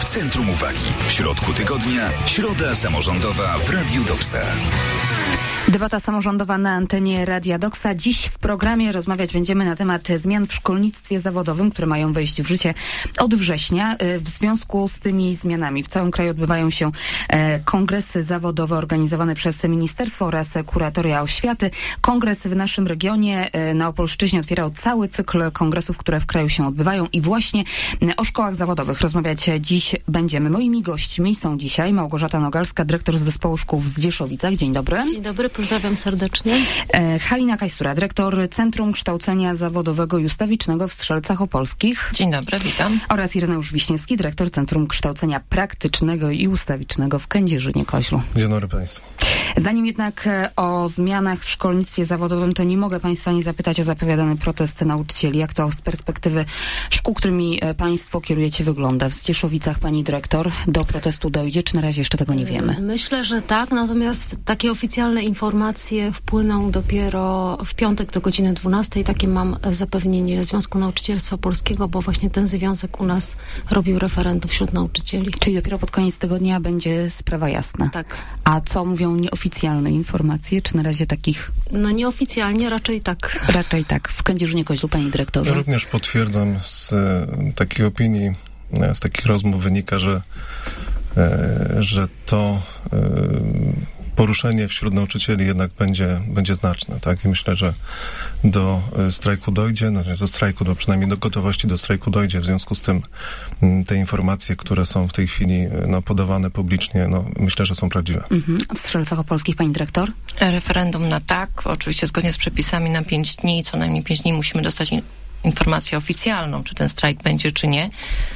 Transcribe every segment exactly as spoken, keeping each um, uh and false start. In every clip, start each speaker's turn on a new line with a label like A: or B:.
A: W centrum uwagi. W środku tygodnia. Środa samorządowa w Radiu Doksa.
B: Debata samorządowa na antenie Radia Doksa. Dziś w programie rozmawiać będziemy na temat zmian w szkolnictwie zawodowym, które mają wejść w życie od września. W związku z tymi zmianami w całym kraju odbywają się kongresy zawodowe organizowane przez Ministerstwo oraz Kuratoria Oświaty. Kongres w naszym regionie na Opolszczyźnie otwierał cały cykl kongresów, które w kraju się odbywają i właśnie o szkołach zawodowych rozmawiać dziś będziemy. Moimi gośćmi są dzisiaj Małgorzata Nogalska, dyrektor z Zespołu Szkół w Zdzieszowicach. Dzień dobry.
C: Dzień dobry, pozdrawiam serdecznie.
B: E, Halina Kajstura, dyrektor Centrum Kształcenia Zawodowego i Ustawicznego w Strzelcach Opolskich.
D: Dzień dobry, witam.
B: Oraz Ireneusz Wiśniewski, dyrektor Centrum Kształcenia Praktycznego i Ustawicznego w Kędzierzynie-Koźlu.
E: Dzień dobry Państwu.
B: Zanim jednak o zmianach w szkolnictwie zawodowym, to nie mogę Państwa nie zapytać o zapowiadany protest nauczycieli. Jak to z perspektywy szkół, którymi Państwo kierujecie, wygląda? W Zdzieszowicach pani dyrektor do protestu dojdzie, czy na razie jeszcze tego nie wiemy?
C: Myślę, że tak, natomiast takie oficjalne informacje wpłyną dopiero w piątek do godziny dwunastej. Takie mam zapewnienie Związku Nauczycielstwa Polskiego, bo właśnie ten związek u nas robił referendum wśród nauczycieli.
B: Czyli dopiero pod koniec tygodnia będzie sprawa jasna.
C: Tak.
B: A co mówią nieoficjalne informacje, czy na razie takich?
C: No nieoficjalnie raczej tak.
B: Raczej tak. W Kędzierzynie-Koźlu, panie dyrektorze.
E: Ja również potwierdzam z takiej opinii, z takich rozmów wynika, że, że to poruszenie wśród nauczycieli jednak będzie, będzie znaczne, tak? I myślę, że do strajku dojdzie, no, do strajku, do, przynajmniej do gotowości do strajku dojdzie. W związku z tym te informacje, które są w tej chwili no, podawane publicznie, no, myślę, że są prawdziwe.
B: Mhm. W Strzelcach Opolskich, pani dyrektor?
D: Referendum na tak, oczywiście zgodnie z przepisami na pięć dni, co najmniej pięć dni musimy dostać in- informację oficjalną, czy ten strajk będzie, czy nie.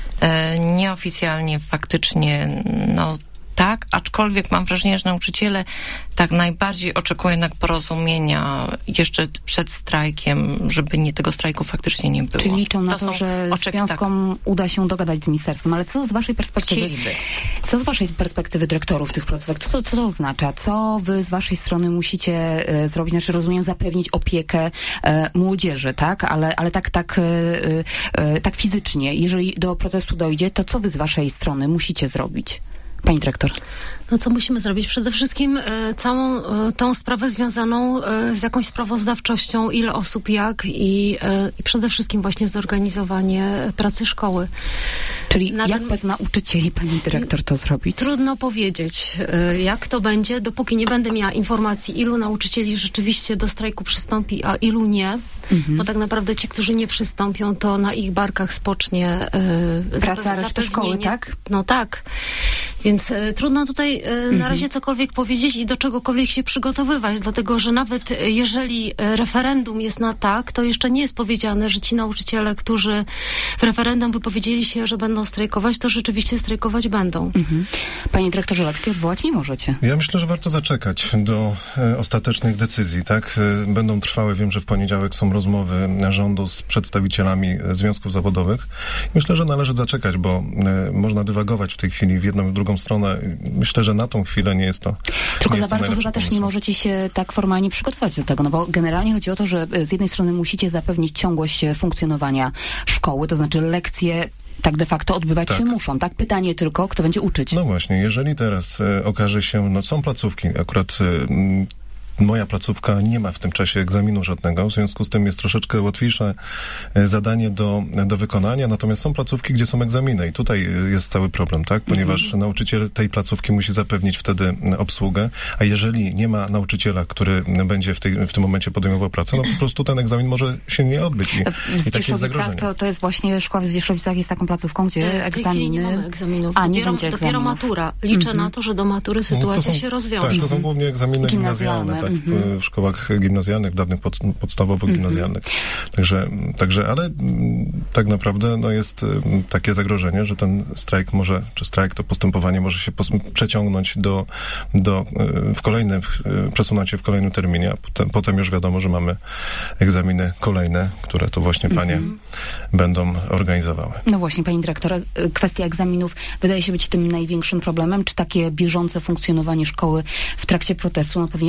D: E, nieoficjalnie faktycznie, no tak, aczkolwiek mam wrażenie, że nauczyciele tak najbardziej oczekują jednak porozumienia jeszcze przed strajkiem, żeby nie tego strajku faktycznie nie było.
B: Czyli liczą na
D: to,
B: to, że
D: oczek-
B: związkom tak. uda się dogadać z ministerstwem. Ale co z waszej perspektywy?
D: Chcieliby.
B: Co z waszej perspektywy dyrektorów tych placówek? Co, co to oznacza? Co wy z waszej strony musicie e, zrobić? Znaczy, rozumiem, zapewnić opiekę e, młodzieży, tak? Ale, ale tak, tak, e, e, tak fizycznie. Jeżeli do protestu dojdzie, to co wy z waszej strony musicie zrobić? Pani dyrektor.
C: No co musimy zrobić? Przede wszystkim e, całą e, tą sprawę związaną e, z jakąś sprawozdawczością, ile osób jak i, e, i przede wszystkim właśnie zorganizowanie pracy szkoły.
B: Czyli
C: Na
B: jak
C: ten...
B: bez nauczycieli pani dyrektor to zrobić?
C: Trudno powiedzieć, e, jak to będzie, dopóki nie będę miała informacji, ilu nauczycieli rzeczywiście do strajku przystąpi, a ilu nie. Mhm. Bo tak naprawdę ci, którzy nie przystąpią, to na ich barkach spocznie e,
B: praca reszty szkoły, tak?
C: No tak. Więc e, trudno tutaj e, mhm. na razie cokolwiek powiedzieć i do czegokolwiek się przygotowywać, dlatego że nawet e, jeżeli referendum jest na tak, to jeszcze nie jest powiedziane, że ci nauczyciele, którzy w referendum wypowiedzieli się, że będą strajkować, to rzeczywiście strajkować będą. Mhm.
B: Panie dyrektorze, lekcji odwołać nie możecie.
E: Ja myślę, że warto zaczekać do e, ostatecznych decyzji, tak? E, będą trwały, wiem, że w poniedziałek są rozmowy rządu z przedstawicielami związków zawodowych. Myślę, że należy zaczekać, bo e, można dywagować w tej chwili w jedną i w drugą stronę. Myślę, że na tą chwilę nie jest to
B: Tylko
E: nie
B: za
E: jest to
B: bardzo chyba też nie możecie się tak formalnie przygotować do tego, no bo generalnie chodzi o to, że z jednej strony musicie zapewnić ciągłość funkcjonowania szkoły, to znaczy lekcje tak de facto odbywać
E: tak.
B: się muszą, tak? Pytanie tylko, kto będzie uczyć.
E: No właśnie, jeżeli teraz e, okaże się, no są placówki, akurat e, moja placówka nie ma w tym czasie egzaminu żadnego, w związku z tym jest troszeczkę łatwiejsze zadanie do, do wykonania, natomiast są placówki, gdzie są egzaminy i tutaj jest cały problem, tak? Ponieważ mhm. nauczyciel tej placówki musi zapewnić wtedy obsługę, a jeżeli nie ma nauczyciela, który będzie w, tej, w tym momencie podejmował pracę, no po prostu ten egzamin może się nie odbyć i,
B: w
E: i takie jest zagrożenie.
B: To, to jest właśnie szkoła w Zdzieszowicach jest taką placówką, gdzie
C: w tej
B: egzaminy...
C: nie mamy egzaminów.
B: A, nie
C: dopiero,
B: będzie
C: dopiero matura. Liczę mhm. na to, że do matury sytuacja
E: no są,
C: się rozwiąże.
E: Tak, to są głównie egzaminy
B: gimnazjalne,
E: gimnazjalne, tak?
B: Mhm.
E: W szkołach gimnazjalnych, dawnych pod, podstawowych mm-hmm. gimnazjalnych. Także, także, ale m, tak naprawdę no jest m, takie zagrożenie, że ten strajk może, czy strajk, to postępowanie może się pos- przeciągnąć do, do y, w kolejnym, y, przesunąć się w kolejnym terminie, a potem, potem już wiadomo, że mamy egzaminy kolejne, które to właśnie panie mm-hmm. będą organizowały.
B: No właśnie, pani dyrektor, kwestia egzaminów wydaje się być tym największym problemem. Czy takie bieżące funkcjonowanie szkoły w trakcie protestu, no pewnie też będzie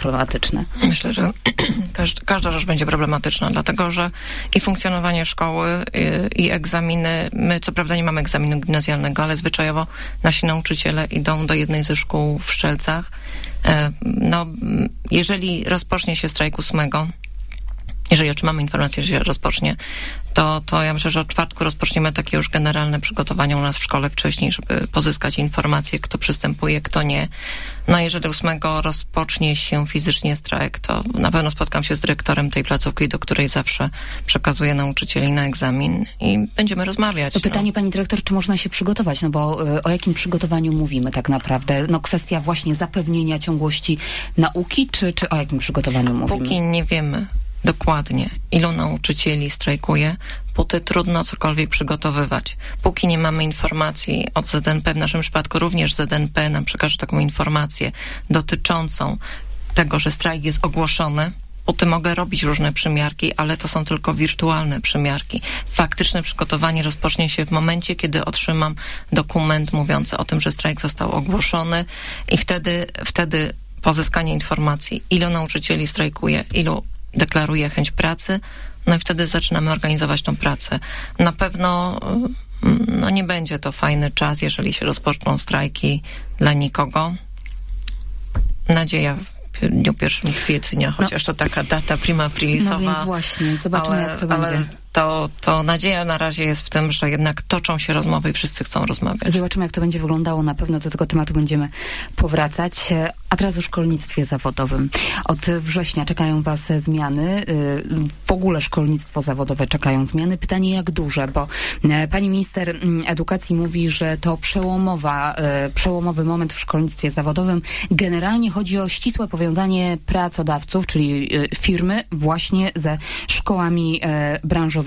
B: problematyczne?
D: Myślę, że każda, każda rzecz będzie problematyczna, dlatego że i funkcjonowanie szkoły, i, i egzaminy, my co prawda nie mamy egzaminu gimnazjalnego, ale zwyczajowo nasi nauczyciele idą do jednej ze szkół w Strzelcach. No, jeżeli rozpocznie się strajk ósmego, jeżeli otrzymamy informację, że się rozpocznie, to, to ja myślę, że od czwartku rozpoczniemy takie już generalne przygotowania u nas w szkole wcześniej, żeby pozyskać informacje, kto przystępuje, kto nie. No jeżeli ósmego rozpocznie się fizycznie strajk, to na pewno spotkam się z dyrektorem tej placówki, do której zawsze przekazuję nauczycieli na egzamin i będziemy rozmawiać.
B: To pytanie,
D: no.
B: pani dyrektor, czy można się przygotować? No bo y, o jakim przygotowaniu mówimy tak naprawdę? No kwestia właśnie zapewnienia ciągłości nauki, czy, czy o jakim przygotowaniu mówimy?
D: Póki nie wiemy dokładnie, ilu nauczycieli strajkuje, póty trudno cokolwiek przygotowywać. Póki nie mamy informacji od Z N P, w naszym przypadku również Z N P nam przekaże taką informację dotyczącą tego, że strajk jest ogłoszony, póty mogę robić różne przymiarki, ale to są tylko wirtualne przymiarki. Faktyczne przygotowanie rozpocznie się w momencie, kiedy otrzymam dokument mówiący o tym, że strajk został ogłoszony i wtedy, wtedy pozyskanie informacji, ilu nauczycieli strajkuje, ilu deklaruje chęć pracy, no i wtedy zaczynamy organizować tą pracę. Na pewno no nie będzie to fajny czas, jeżeli się rozpoczną strajki dla nikogo. Nadzieja w dniu pierwszym kwietnia, chociaż no, to taka data prima aprilisowa.
B: No więc właśnie, zobaczymy
D: ale,
B: jak to
D: ale
B: będzie.
D: To, to nadzieja na razie jest w tym, że jednak toczą się rozmowy i wszyscy chcą rozmawiać.
B: Zobaczymy, jak to będzie wyglądało. Na pewno do tego tematu będziemy powracać. A teraz o szkolnictwie zawodowym. Od września czekają was zmiany. W ogóle szkolnictwo zawodowe czekają zmiany. Pytanie, jak duże, bo pani minister edukacji mówi, że to przełomowa, przełomowy moment w szkolnictwie zawodowym. Generalnie chodzi o ścisłe powiązanie pracodawców, czyli firmy, właśnie ze szkołami branżowymi.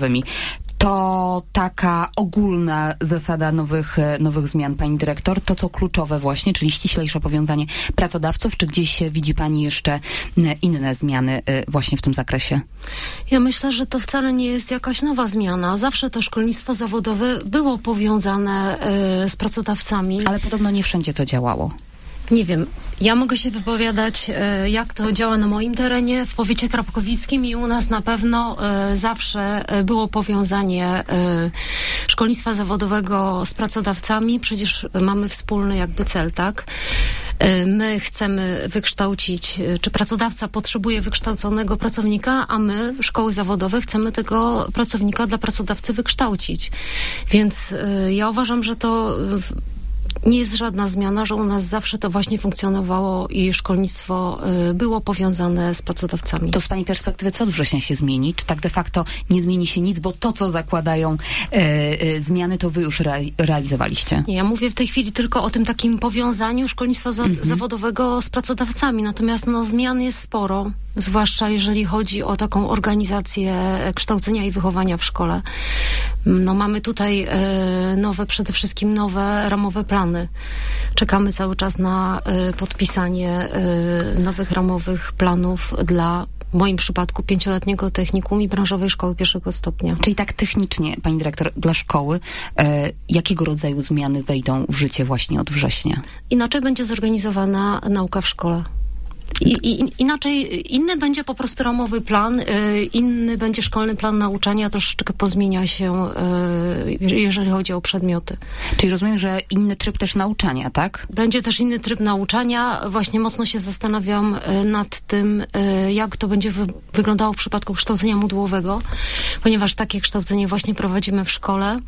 B: To taka ogólna zasada nowych, nowych zmian, pani dyrektor, to co kluczowe właśnie, czyli ściślejsze powiązanie pracodawców, czy gdzieś widzi pani jeszcze inne zmiany właśnie w tym zakresie?
C: Ja myślę, że to wcale nie jest jakaś nowa zmiana. Zawsze to szkolnictwo zawodowe było powiązane y, z pracodawcami.
B: Ale podobno nie wszędzie to działało.
C: Nie wiem, ja mogę się wypowiadać, jak to działa na moim terenie, w powiecie krapkowickim i u nas na pewno zawsze było powiązanie szkolnictwa zawodowego z pracodawcami. Przecież mamy wspólny jakby cel, tak? My chcemy wykształcić, czy pracodawca potrzebuje wykształconego pracownika, a my, szkoły zawodowe, chcemy tego pracownika dla pracodawcy wykształcić. Więc ja uważam, że to nie jest żadna zmiana, że u nas zawsze to właśnie funkcjonowało i szkolnictwo y, było powiązane z pracodawcami.
B: To z pani perspektywy co od września się zmieni? Czy tak de facto nie zmieni się nic, bo to, co zakładają y, y, zmiany, to wy już re, realizowaliście?
C: Nie, ja mówię w tej chwili tylko o tym takim powiązaniu szkolnictwa za, mm-hmm. zawodowego z pracodawcami. Natomiast no, zmian jest sporo, zwłaszcza jeżeli chodzi o taką organizację kształcenia i wychowania w szkole. No, mamy tutaj y, nowe, przede wszystkim nowe ramowe plany. Czekamy cały czas na y, podpisanie y, nowych ramowych planów dla, w moim przypadku, pięcioletniego technikum i branżowej szkoły pierwszego stopnia.
B: Czyli tak technicznie, pani dyrektor, dla szkoły, y, jakiego rodzaju zmiany wejdą w życie właśnie od września?
C: Inaczej będzie zorganizowana nauka w szkole. I, i, inaczej, inny będzie po prostu ramowy plan, y, inny będzie szkolny plan nauczania, troszeczkę pozmienia się, y, jeżeli chodzi o przedmioty.
B: Czyli rozumiem, że inny tryb też nauczania, tak?
C: Będzie też inny tryb nauczania. Właśnie mocno się zastanawiam y, nad tym, y, jak to będzie wy, wyglądało w przypadku kształcenia modułowego, ponieważ takie kształcenie właśnie prowadzimy w szkole.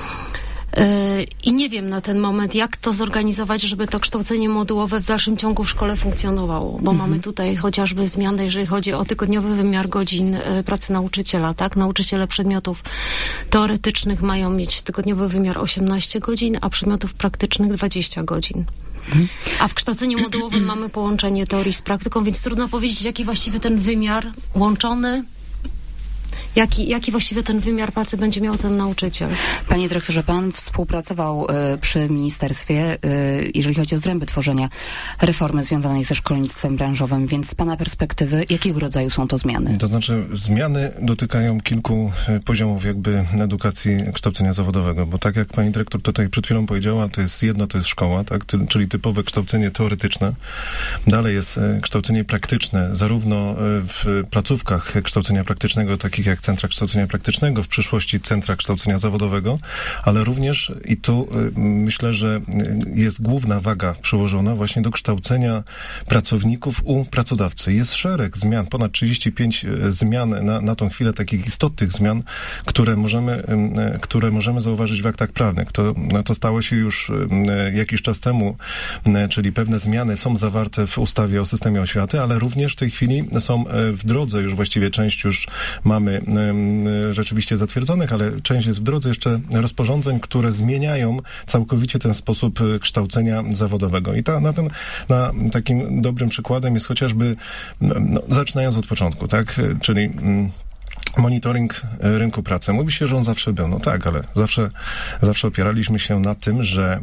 C: I nie wiem na ten moment, jak to zorganizować, żeby to kształcenie modułowe w dalszym ciągu w szkole funkcjonowało, bo mhm. mamy tutaj chociażby zmianę, jeżeli chodzi o tygodniowy wymiar godzin pracy nauczyciela, tak? Nauczyciele przedmiotów teoretycznych mają mieć tygodniowy wymiar osiemnaście godzin, a przedmiotów praktycznych dwadzieścia godzin. Mhm. A w kształceniu modułowym mamy połączenie teorii z praktyką, więc trudno powiedzieć, jaki właściwie ten wymiar łączony jaki, jaki właściwie ten wymiar pracy będzie miał ten nauczyciel.
B: Panie dyrektorze, pan współpracował y, przy ministerstwie, y, jeżeli chodzi o zręby tworzenia reformy związanej ze szkolnictwem branżowym, więc z pana perspektywy, jakiego rodzaju są to zmiany?
E: To znaczy, zmiany dotykają kilku poziomów jakby edukacji, kształcenia zawodowego, bo tak jak pani dyrektor tutaj przed chwilą powiedziała, to jest jedno, to jest szkoła, tak, czyli typowe kształcenie teoretyczne. Dalej jest kształcenie praktyczne, zarówno w placówkach kształcenia praktycznego, takich jak centra kształcenia praktycznego, w przyszłości centra kształcenia zawodowego, ale również, i tu myślę, że jest główna waga przyłożona właśnie do kształcenia pracowników u pracodawcy. Jest szereg zmian, ponad trzydzieści pięć zmian na, na tą chwilę, takich istotnych zmian, które możemy, które możemy zauważyć w aktach prawnych. To, to stało się już jakiś czas temu, czyli pewne zmiany są zawarte w ustawie o systemie oświaty, ale również w tej chwili są w drodze, już właściwie część już mamy rzeczywiście zatwierdzonych, ale część jest w drodze jeszcze rozporządzeń, które zmieniają całkowicie ten sposób kształcenia zawodowego. I ta, na ten, na takim dobrym przykładem jest chociażby, no, zaczynając od początku, tak, czyli monitoring rynku pracy. Mówi się, że on zawsze był. No tak, ale zawsze, zawsze opieraliśmy się na tym, że,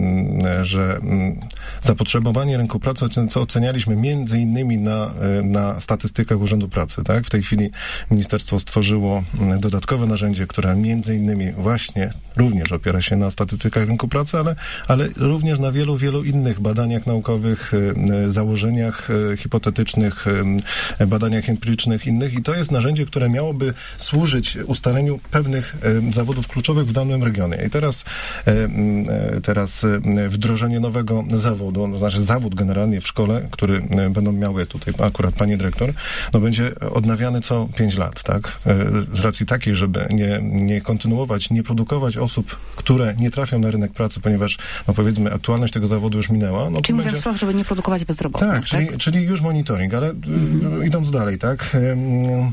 E: że zapotrzebowanie rynku pracy, co ocenialiśmy między innymi na, na statystykach Urzędu Pracy. Tak? W tej chwili ministerstwo stworzyło dodatkowe narzędzie, które między innymi właśnie również opiera się na statystykach rynku pracy, ale, ale również na wielu, wielu innych badaniach naukowych, założeniach hipotetycznych, badaniach empirycznych innych i to jest narzędzie, które miałoby służyć ustaleniu pewnych e, zawodów kluczowych w danym regionie. I teraz, e, e, teraz e, wdrożenie nowego zawodu, to znaczy zawód generalnie w szkole, który e, będą miały tutaj akurat pani dyrektor, no będzie odnawiany co pięć lat, tak? E, z racji takiej, żeby nie, nie kontynuować, nie produkować osób, które nie trafią na rynek pracy, ponieważ, no powiedzmy, aktualność tego zawodu już minęła. No
B: czyli mówiąc
E: będzie...
B: wprost, żeby nie produkować bezrobotnych,
E: tak?
B: tak?
E: Czyli, czyli już monitoring, ale mm. idąc dalej, tak? E,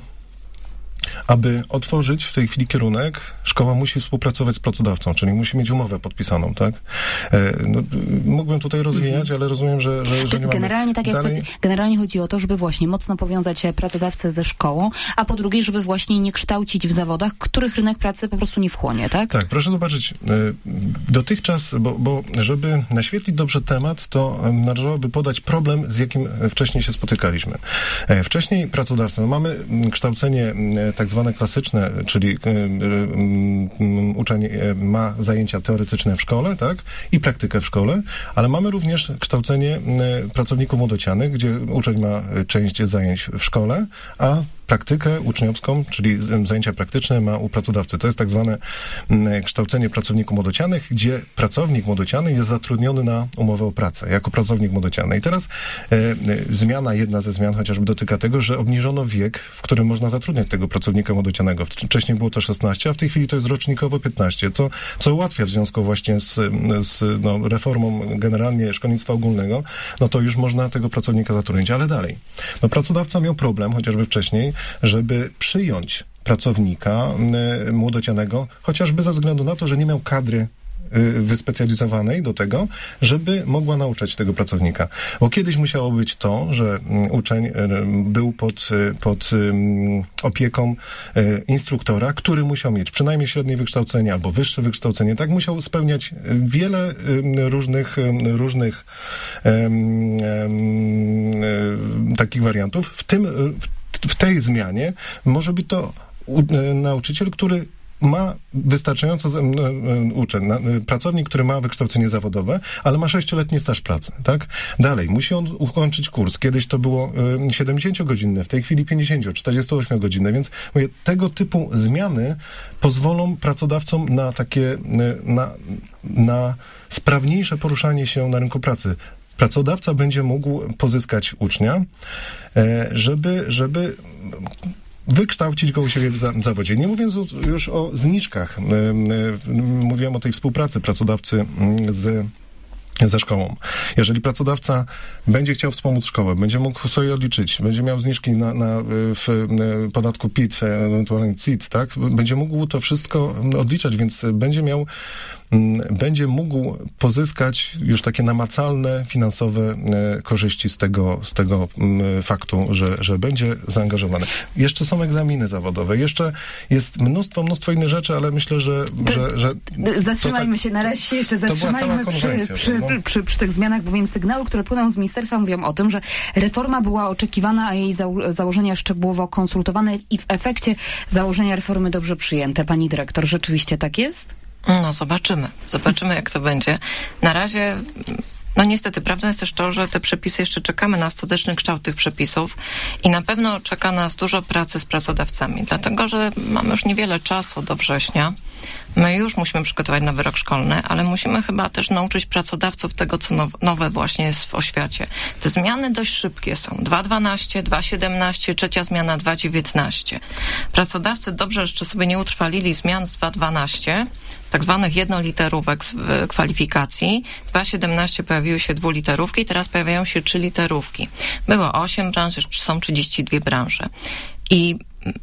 E: Aby otworzyć w tej chwili kierunek, szkoła musi współpracować z pracodawcą, czyli musi mieć umowę podpisaną, tak? E, no, mógłbym tutaj rozwijać, ale rozumiem, że, że, że nie mamy.
B: Generalnie, tak jak
E: dalej...
B: generalnie chodzi o to, żeby właśnie mocno powiązać pracodawcę ze szkołą, a po drugie, żeby właśnie nie kształcić w zawodach, których rynek pracy po prostu nie wchłonie, tak?
E: Tak, proszę zobaczyć, dotychczas, bo, bo żeby naświetlić dobrze temat, to należałoby podać problem, z jakim wcześniej się spotykaliśmy. Wcześniej pracodawca, no mamy kształcenie tak zwane klasyczne, czyli uczeń ma zajęcia teoretyczne w szkole, tak, i praktykę w szkole, ale mamy również kształcenie pracowników młodocianych, gdzie uczeń ma część zajęć w szkole, a praktykę uczniowską, czyli zajęcia praktyczne ma u pracodawcy. To jest tak zwane kształcenie pracowników młodocianych, gdzie pracownik młodociany jest zatrudniony na umowę o pracę, jako pracownik młodociany. I teraz e, zmiana, jedna ze zmian chociażby dotyka tego, że obniżono wiek, w którym można zatrudniać tego pracownika młodocianego. Wcześniej było to szesnaście, a w tej chwili to jest rocznikowo piętnaście, co, co ułatwia w związku właśnie z, z no, reformą generalnie szkolnictwa ogólnego, no to już można tego pracownika zatrudnić. Ale dalej. No pracodawca miał problem, chociażby wcześniej, żeby przyjąć pracownika y, młodocianego, chociażby ze względu na to, że nie miał kadry y, wyspecjalizowanej do tego, żeby mogła nauczać tego pracownika. Bo kiedyś musiało być to, że y, uczeń y, był pod, y, pod y, opieką y, instruktora, który musiał mieć przynajmniej średnie wykształcenie albo wyższe wykształcenie. Tak musiał spełniać wiele y, różnych, y, różnych y, y, y, takich wariantów. W tym y, w tej zmianie może być to nauczyciel, który ma wystarczająco uczeń, pracownik, który ma wykształcenie zawodowe, ale ma sześcioletni staż pracy, tak? Dalej, musi on ukończyć kurs. Kiedyś to było siedemdziesięciogodzinne, w tej chwili pięćdziesiąt, czterdziestoośmiogodzinne, więc mówię, tego typu zmiany pozwolą pracodawcom na takie, na, na sprawniejsze poruszanie się na rynku pracy. Pracodawca będzie mógł pozyskać ucznia, żeby, żeby wykształcić go u siebie w zawodzie. Nie mówiąc już o zniżkach. Mówiłem o tej współpracy pracodawcy z ze szkołą. Jeżeli pracodawca będzie chciał wspomóc szkołę, będzie mógł sobie odliczyć, będzie miał zniżki na, na, w podatku P I T, ewentualnie C I T, tak? Będzie mógł to wszystko odliczać, więc będzie miał będzie mógł pozyskać już takie namacalne, finansowe korzyści z tego, z tego faktu, że, że będzie zaangażowany. Jeszcze są egzaminy zawodowe, jeszcze jest mnóstwo, mnóstwo innych rzeczy, ale myślę, że... że, że
B: zatrzymajmy tak, się, na razie się jeszcze zatrzymajmy przy, przy,
E: no.
B: przy, przy, przy tych zmianach, bowiem sygnały, które płyną z ministerstwa, mówią o tym, że reforma była oczekiwana, a jej zało- założenia szczegółowo konsultowane i w efekcie założenia reformy dobrze przyjęte. Pani dyrektor, rzeczywiście tak jest?
D: No zobaczymy. Zobaczymy, jak to będzie. Na razie... No niestety, prawdą jest też to, że te przepisy, jeszcze czekamy na ostateczny kształt tych przepisów i na pewno czeka nas dużo pracy z pracodawcami, dlatego że mamy już niewiele czasu do września. My już musimy przygotować nowy rok szkolny, ale musimy chyba też nauczyć pracodawców tego, co now- nowe właśnie jest w oświacie. Te zmiany dość szybkie są. dwa dwanaście, dwa siedemnaście, trzecia zmiana dwa dziewiętnaście. Pracodawcy dobrze jeszcze sobie nie utrwalili zmian z dwa dwanaście, tak zwanych jednoliterówek z y, kwalifikacji. dwa siedemnaście pojawiły się dwuliterówki, teraz pojawiają się trzy literówki. Było osiem branż, jeszcze są trzydzieści dwie branże. I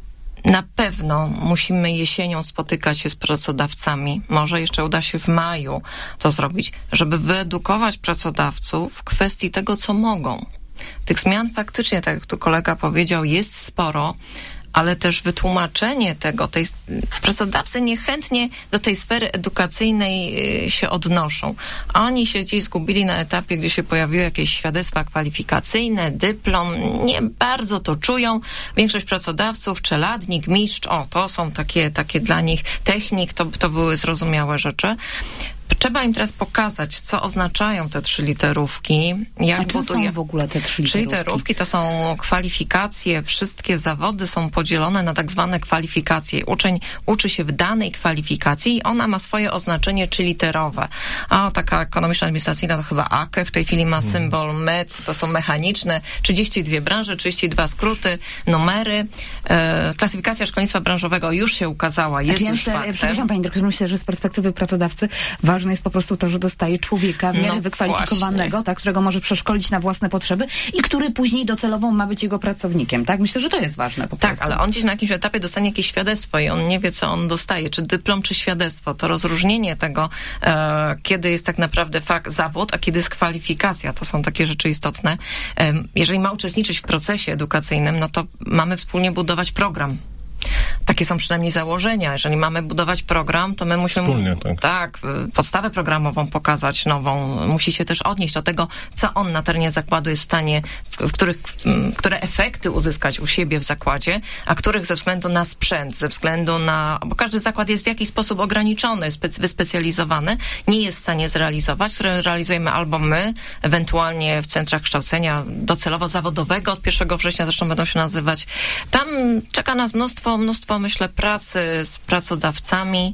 D: na pewno musimy jesienią spotykać się z pracodawcami. Może jeszcze uda się w maju to zrobić, żeby wyedukować pracodawców w kwestii tego, co mogą. Tych zmian faktycznie, tak jak tu kolega powiedział, jest sporo, ale też wytłumaczenie tego, tej, pracodawcy niechętnie do tej sfery edukacyjnej się odnoszą. A oni się gdzieś zgubili na etapie, gdzie się pojawiły jakieś świadectwa kwalifikacyjne, dyplom, nie bardzo to czują. Większość pracodawców, czeladnik, mistrz, o, to są takie, takie dla nich, technik, to, to były zrozumiałe rzeczy. Trzeba im teraz pokazać, co oznaczają te trzy literówki. Jak
B: A czym
D: buduje...
B: są w ogóle te trzy literówki?
D: Trzy literówki to są kwalifikacje, wszystkie zawody są podzielone na tak zwane kwalifikacje. Uczeń uczy się w danej kwalifikacji i ona ma swoje oznaczenie trzyliterowe. A taka ekonomiczno-administracyjna to chyba A K E w tej chwili ma symbol M E C, to są mechaniczne, trzydzieści dwie branże, trzydzieści dwa skróty, numery. E, klasyfikacja szkolnictwa branżowego już się ukazała, jest
B: znaczy, ja
D: już
B: myślę,
D: faktem.
B: Przepraszam Pani Dyrektor, myślę, że z perspektywy pracodawcy ważne jest po prostu to, że dostaje człowieka w miarę
D: no
B: wykwalifikowanego, tak, którego może przeszkolić na własne potrzeby i który później docelowo ma być jego pracownikiem, tak? Myślę, że to jest ważne po
D: tak,
B: prostu.
D: ale on gdzieś na jakimś etapie dostanie jakieś świadectwo i on nie wie, co on dostaje, czy dyplom, czy świadectwo. To rozróżnienie tego, e, kiedy jest tak naprawdę fakt, zawód, a kiedy jest kwalifikacja. To są takie rzeczy istotne. E, jeżeli ma uczestniczyć w procesie edukacyjnym, no to mamy wspólnie budować program. Takie są przynajmniej założenia. Jeżeli mamy budować program, to my musimy
E: Wspólnie, tak.
D: tak, podstawę programową pokazać nową. Musi się też odnieść do tego, co on na terenie zakładu jest w stanie, w, w których, w, które efekty uzyskać u siebie w zakładzie, a których ze względu na sprzęt, ze względu na, bo każdy zakład jest w jakiś sposób ograniczony, specy, wyspecjalizowany, nie jest w stanie zrealizować, które realizujemy albo my, ewentualnie w centrach kształcenia docelowo zawodowego od pierwszego września zresztą będą się nazywać. Tam czeka nas mnóstwo mnóstwo, myślę, pracy z pracodawcami,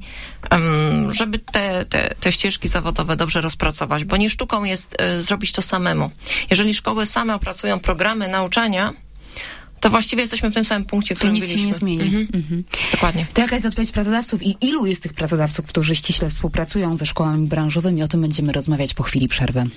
D: żeby te, te, te ścieżki zawodowe dobrze rozpracować, bo nie sztuką jest zrobić to samemu. Jeżeli szkoły same opracują programy nauczania, to właściwie jesteśmy w tym samym punkcie, w którym byliśmy.
B: To nic się nie zmieni.
D: Mhm.
B: Mhm.
D: Dokładnie.
B: To jaka jest odpowiedź pracodawców i ilu jest tych pracodawców, którzy ściśle współpracują ze szkołami branżowymi? O tym będziemy rozmawiać po chwili przerwy.